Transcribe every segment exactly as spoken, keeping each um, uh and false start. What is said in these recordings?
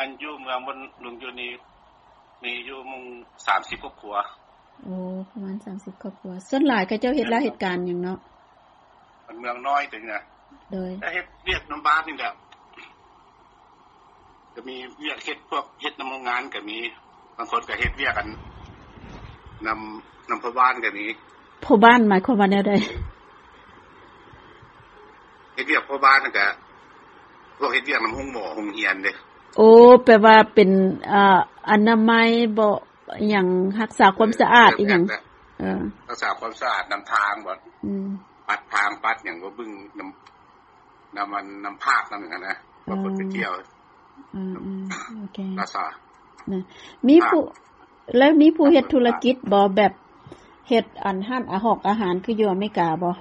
อันอยู่เมืองบนลุงอยู่นี่มีอยู่มุงสามสิบครอบครัวโอ้ประมาณสามสิบครอบครัวส่วนหลายเขาเจ้าเฮ็ดหลายเหตุการณ์หยังเนาะมันเมืองน้อยจังนะโดยแต่เฮ็ดเวียกน้ำบ้านนี่แหละก็มีเวียกเฮ็ดพวกเฮ็ดน้ำโรงงานก็มีบางคนก็เฮ็ดเวียกกันนำนำพ่อบ้านก็มีพ่อบ้านหมายความว่าแนวใดเฮ็ดเวียกพ่อบ้านนั่นก็พวกเฮ็ดเวียกนำห้องหมอห้องเรียนเด้โอ้แปลว่าเป็นอ่าอนามัยบ่หยังรักษาความสะอาดอีหยังเออรักษาความสะอาดนำทางบ่อืมปัดทางปัดหยังบ่บึ้งนำนำมันนำภาคนำหยังนะบ่คนไปเที่ยวอืมๆโอเครักษานะมีผู้แล้วมีผู้เฮ็ดธุรกิจบ่แบบเฮ็ดอันร้านอาหารอาหารคืออยู่อเมริกาบ่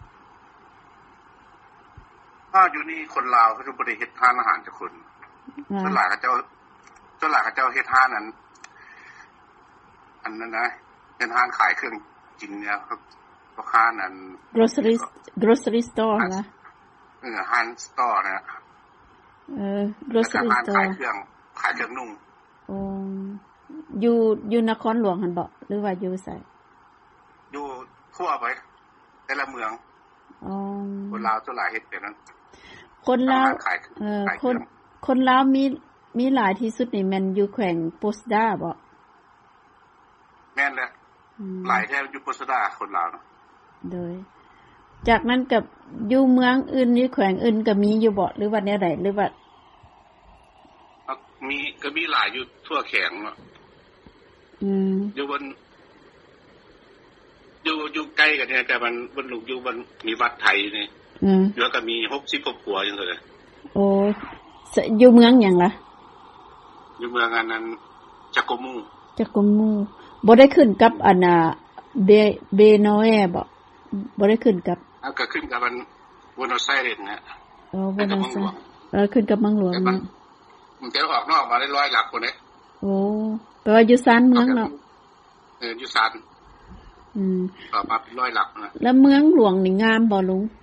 ถ้าอยู่นี่คนลาวเขาจะบ่ได้เฮ็ดร้านอาหารจักคนส่วนหลายเขาเจ้าส่วนหลายเขาเจ้าเฮ็ดร้านนั้นอันนั้นนะเป็นร้านขายเครื่องกินเนี่ยครับราคานั้น grocery grocery store นะเออร้านสตอร์นะเออ grocery store ขายเครื่องขายเครื่องนุ่งอ๋ออยู่อยู่นครหลวงหั่นบ่หรือว่าอยู่ไสอยู่ทั่วไปแต่ละเมืองอ๋อคนลาวส่วนหลายเฮ็ดแบบนั้นคนลาวเออคนคนลาวมีมีหลายที่สุดนี่แม่นอยู่แขวงโปสดาบ่แม่นแหละหลายแท้อยู่โปสดาคนลาวเนาะโดยจากนั้นกับอยู่เมืองอื่นนี่แขวงอื่นก็มีอยู่บ่หรือว่าแนวใดหรือว่ามีก็มีหลายอยู่ทั่วแขวงเนาะอืมอยู่บนอยู่อยู่ใกล้กันเนี่ยแต่มันบนลูกอยู่บนมีวัดไทยนี่อืมแล้วก็มีหกสิบครอบครัวจังซี่โอ้อยู่เมืองหยังล่ะอยู่เมืองอันนั้นจักกมูจักกมูบ่ได้ขึ้นกับอันน่ะเบเบโนเอบ่บ่ได้ขึ้นกับอ่ะก็ขึ้นกับมันบุนอสไอเรสนะอ๋อบุนอสเออขึ้นกับเมืองหลวงนะมันจะออกนอกมาได้ร้อยหลักพุ่นเด้โอ้แปลว่าอยู่ซานเมืองเนาะเอออยู่ซานอืมก็มาเป็นร้อยหลักนะแล้วเมืองหลวงนี่งามบ่ลุง